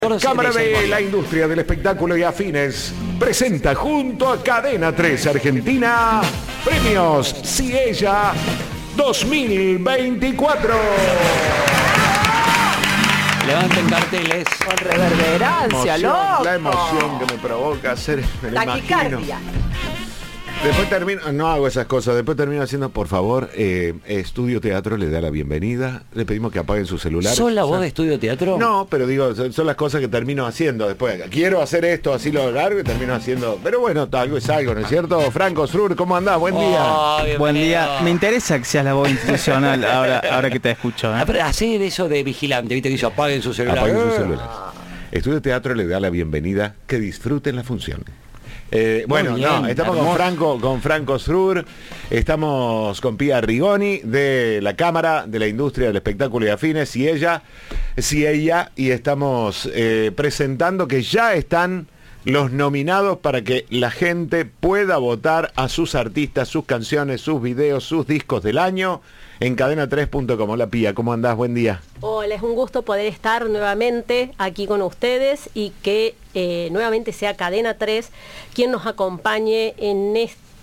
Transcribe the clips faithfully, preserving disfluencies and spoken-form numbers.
Cámara de la Industria del Espectáculo y Afines presenta junto a Cadena tres Argentina Premios Si Ella dos mil veinticuatro. Levanten carteles. Con reverberancia, Emoción, loco. la emoción que me provoca hacer, me lo Taquicardia. imagino. Después termino, no hago esas cosas, después termino haciendo, por favor, eh, Estudio Teatro le da la bienvenida, le pedimos que apaguen su celular. ¿Sos la O sea, voz de Estudio Teatro? No, pero digo, son, son las cosas que termino haciendo después. Quiero hacer esto, así lo largo y termino haciendo. Pero bueno, algo es algo, ¿no es cierto? Franco Srur, ¿cómo andás? Buen día. Oh, Buen día. Me interesa que seas la voz institucional ahora, ahora que te escucho. ¿eh? Ah, pero hacer eso de vigilante, viste que dice apaguen su celular. Apaguen sus Eh. celulares. Estudio Teatro le da la bienvenida, que disfruten la función. Eh, bueno, bien, no, estamos hermoso. con Franco, con Franco Srur, estamos con Pía Rigoni de la Cámara de la Industria del Espectáculo y Afines, si ella, si ella, y estamos eh, presentando que ya están los nominados para que la gente pueda votar a sus artistas, sus canciones, sus videos, sus discos del año en cadena tres punto com. Hola Pía, ¿cómo andás? Buen día. Hola, es un gusto poder estar nuevamente aquí con ustedes y que eh, nuevamente sea Cadena tres quien nos acompañe en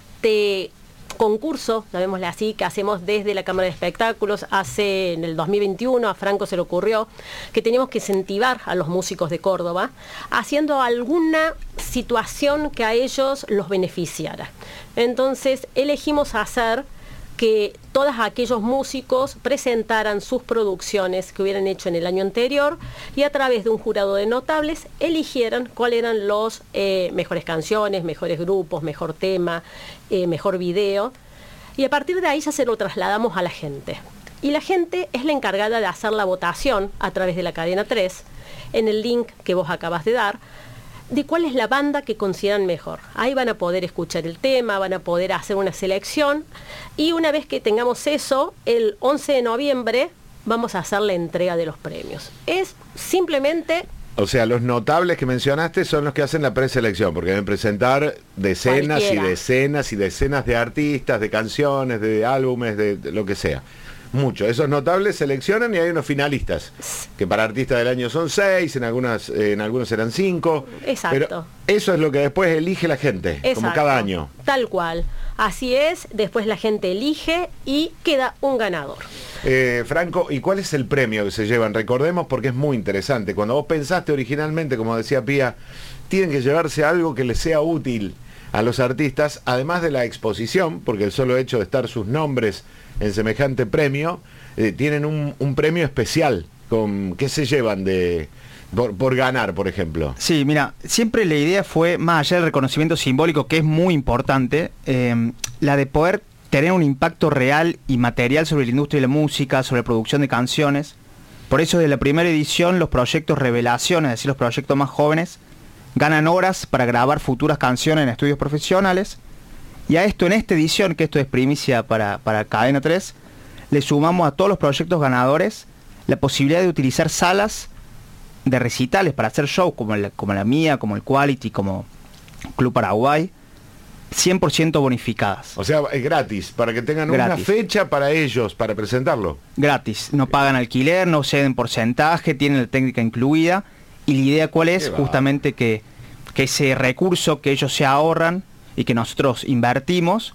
este concurso, llamémosle así, que hacemos desde la Cámara de Espectáculos. Hace en el dos mil veintiuno a Franco se le ocurrió que teníamos que incentivar a los músicos de Córdoba haciendo alguna situación que a ellos los beneficiara. Entonces elegimos hacer que todos aquellos músicos presentaran sus producciones que hubieran hecho en el año anterior y a través de un jurado de notables eligieran cuáles eran los eh, mejores canciones, mejores grupos, mejor tema, eh, mejor video, y a partir de ahí ya se lo trasladamos a la gente. Y la gente es la encargada de hacer la votación a través de la cadena tres, en el link que vos acabas de dar, de cuál es la banda que consideran mejor. Ahí van a poder escuchar el tema, van a poder hacer una selección, y una vez que tengamos eso, el once de noviembre vamos a hacer la entrega de los premios. Es simplemente... O sea, los notables que mencionaste son los que hacen la preselección, porque deben presentar decenas Cualquiera. y decenas y decenas de artistas, de canciones, de álbumes, de, de lo que sea. Mucho. Esos notables seleccionan y hay unos finalistas, que para artistas del año son seis, en algunas, eh, en algunos serán cinco. Exacto. Pero eso es lo que después elige la gente, Exacto, como cada año. Tal cual. Así es, después la gente elige y queda un ganador. Eh, Franco, ¿y cuál es el premio que se llevan? Recordemos, porque es muy interesante. Cuando vos pensaste originalmente, como decía Pía, tienen que llevarse algo que les sea útil a los artistas, además de la exposición, porque el solo hecho de estar sus nombres en semejante premio, eh, tienen un, un premio especial. Con, ¿qué se llevan de por, por ganar, por ejemplo? Sí, mira, siempre la idea fue, más allá del reconocimiento simbólico, que es muy importante, eh, la de poder tener un impacto real y material sobre la industria de la música, sobre la producción de canciones. Por eso, de la primera edición, los proyectos revelación, es decir, los proyectos más jóvenes, ganan horas para grabar futuras canciones en estudios profesionales. Y a esto, en esta edición, que esto es primicia para, para Cadena tres, le sumamos a todos los proyectos ganadores la posibilidad de utilizar salas de recitales para hacer shows como la, como la mía, como el Quality, como Club Paraguay, cien por ciento bonificadas. O sea, es gratis, para que tengan Gratis. una fecha para ellos, para presentarlo. Gratis, no pagan alquiler, no ceden porcentaje, tienen la técnica incluida. Y la idea cuál es, Qué justamente que, que ese recurso que ellos se ahorran y que nosotros invertimos,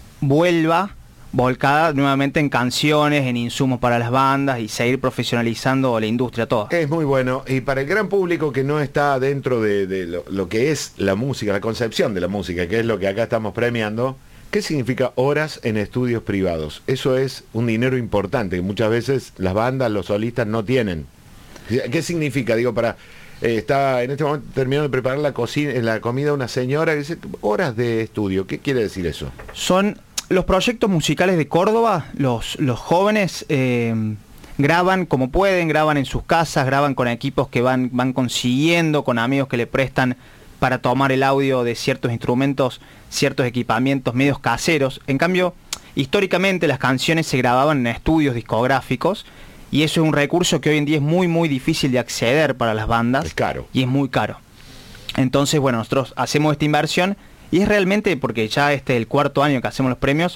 vuelva volcada nuevamente en canciones, en insumos para las bandas y seguir profesionalizando la industria toda. Es muy bueno. Y para el gran público que no está dentro de, de lo, lo que es la música, la concepción de la música, que es lo que acá estamos premiando, ¿qué significa horas en estudios privados? Eso es un dinero importante que muchas veces las bandas, los solistas no tienen. ¿Qué significa? Digo, para... Eh, está en este momento terminando de preparar la, cocina, la comida una señora que dice horas de estudio. ¿Qué quiere decir eso? Son los proyectos musicales de Córdoba, los, los jóvenes eh, graban como pueden, graban en sus casas, graban con equipos que van, van consiguiendo, con amigos que le prestan para tomar el audio de ciertos instrumentos, ciertos equipamientos medios caseros. En cambio, históricamente las canciones se grababan en estudios discográficos, y eso es un recurso que hoy en día es muy muy difícil de acceder para las bandas. Es caro. Y es muy caro. Entonces, bueno, nosotros hacemos esta inversión y es realmente, porque ya este es el cuarto año que hacemos los premios,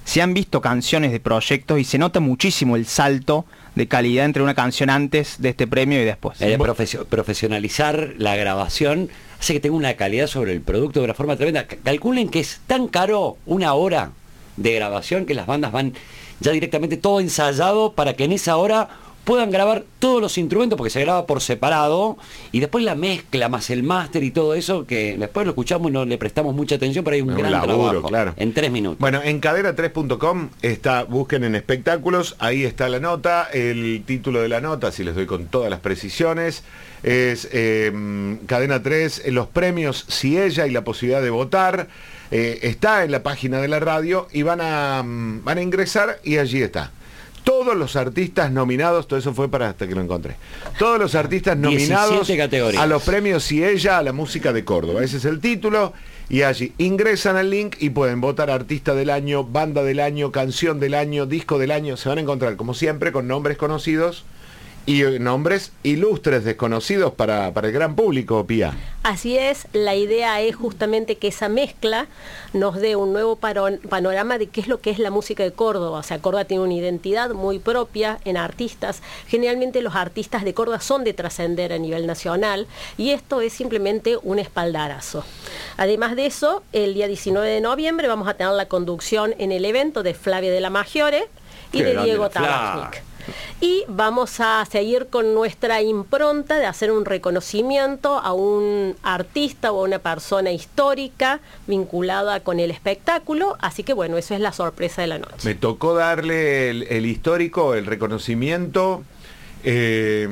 se han visto canciones de proyectos y se nota muchísimo el salto de calidad entre una canción antes de este premio y después. Eh, profesio- profesionalizar la grabación hace que tenga una calidad sobre el producto de una forma tremenda. C- Calculen que es tan caro una hora de grabación que las bandas van ya directamente todo ensayado para que en esa hora puedan grabar todos los instrumentos, porque se graba por separado, y después la mezcla más el máster y todo eso, que después lo escuchamos y no le prestamos mucha atención, pero hay un, Un gran laburo, trabajo claro. en tres minutos. Bueno, en cadena tres punto com está, busquen en espectáculos, ahí está la nota, el título de la nota, si les doy con todas las precisiones, es eh, Cadena tres, los premios Si Ella y la posibilidad de votar, eh, está en la página de la radio y van a, mm, van a ingresar y allí está. Todos los artistas nominados, todo eso fue para hasta que lo encontré. Todos los artistas nominados diecisiete categorías. a los premios Si Ella, a la música de Córdoba. Ese es el título. Y allí ingresan al link y pueden votar artista del año, banda del año, canción del año, disco del año. Se van a encontrar, como siempre, con nombres conocidos y nombres ilustres desconocidos para, para el gran público, Pía. Así es, la idea es justamente que esa mezcla nos dé un nuevo paro- panorama de qué es lo que es la música de Córdoba. O sea, Córdoba tiene una identidad muy propia en artistas. Generalmente los artistas de Córdoba son de trascender a nivel nacional y esto es simplemente un espaldarazo. Además de eso, el día diecinueve de noviembre vamos a tener la conducción en el evento de Flavia de la Maggiore y Qué de grande Diego la Fla. Tabachnik. Y vamos a seguir con nuestra impronta de hacer un reconocimiento a un artista o a una persona histórica vinculada con el espectáculo. Así que bueno, eso es la sorpresa de la noche. Me tocó darle el, el histórico, el reconocimiento eh,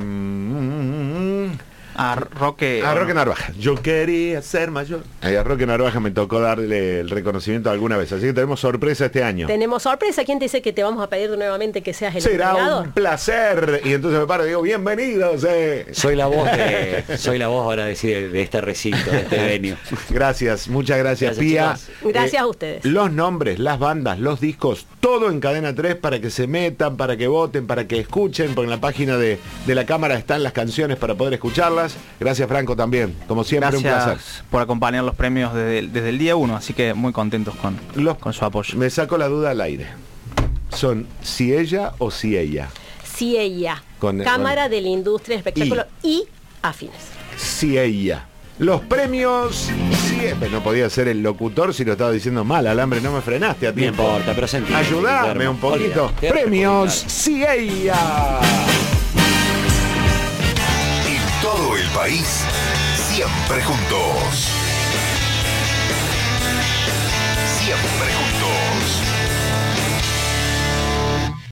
mm, A Roque... a Roque Narvaja. Yo quería ser mayor. Eh, A Roque Narvaja me tocó darle el reconocimiento alguna vez, así que tenemos sorpresa este año. Tenemos sorpresa. ¿Quién te dice que te vamos a pedir nuevamente que seas el Será entregador? un placer. Y entonces me paro y digo, bienvenidos. eh. Soy la voz de, soy la voz ahora de, decir, de este recinto, de este venio. Gracias, muchas gracias, Gracias, Pía. chicos. Gracias a ustedes. Los nombres, las bandas, los discos, todo en Cadena tres para que se metan, para que voten, para que escuchen, porque en la página de, de la cámara están las canciones para poder escucharlas. Gracias, Franco, también. Como siempre, un placer. Gracias por acompañar los premios desde el, desde el día uno, así que muy contentos con, Los- con su apoyo. Me saco la duda al aire. ¿Son si ella o si ella? Si ella, Con- Cámara con- de la Industria del Espectáculo y, afines. Si ella. Los premios, si no podía ser el locutor si lo estaba diciendo mal, Alambre, no me frenaste a No tiempo. importa, pero sentí. Ayúdame Guillermo. un poquito. Olvídate. Premios si ella. Y todo el país, siempre juntos. Siempre juntos.